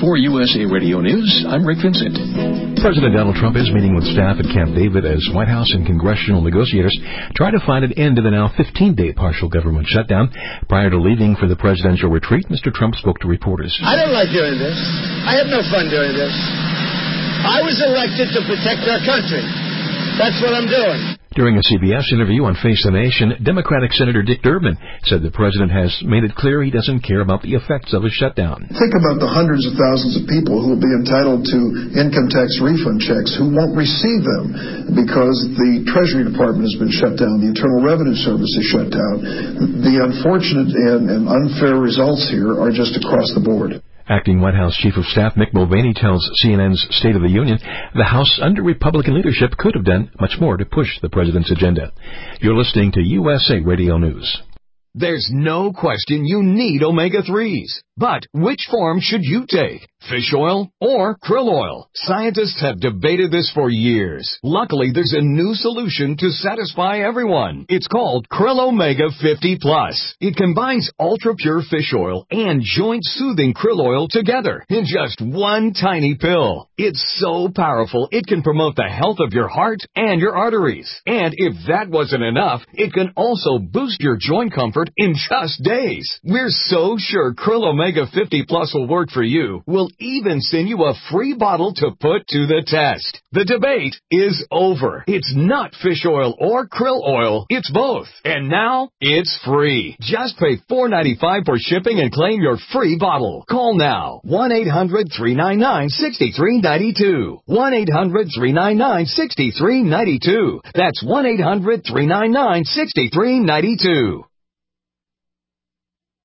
For USA Radio News, I'm Rick Vincent. President Donald Trump is meeting with staff at Camp David as White House and congressional negotiators try to find an end to the now 15-day partial government shutdown. Prior to leaving for the presidential retreat, Mr. Trump spoke to reporters. I don't like doing this. I have no fun doing this. I was elected to protect our country. That's what I'm doing. During a CBS interview on Face the Nation, Democratic Senator Dick Durbin said the president has made it clear he doesn't care about the effects of a shutdown. Think about the hundreds of thousands of people who will be entitled to income tax refund checks who won't receive them because the Treasury Department has been shut down, the Internal Revenue Service is shut down. The unfortunate and unfair results here are just across the board. Acting White House Chief of Staff Mick Mulvaney tells CNN's State of the Union the House under Republican leadership could have done much more to push the president's agenda. You're listening to USA Radio News. There's no question you need omega-3s. But which form should you take? Fish oil or krill oil? Scientists have debated this for years. Luckily, there's a new solution to satisfy everyone. It's called Krill Omega 50 Plus. It combines ultra-pure fish oil and joint-soothing krill oil together in just one tiny pill. It's so powerful, it can promote the health of your heart and your arteries. And if that wasn't enough, it can also boost your joint comfort in just days. We're so sure Krill Omega 50 Plus will work for you. We'll even send you a free bottle to put to the test. The debate is over. It's not fish oil or krill oil. It's both. And now, it's free. Just pay $4.95 for shipping and claim your free bottle. Call now. 1-800-399-6392. 1-800-399-6392. That's 1-800-399-6392.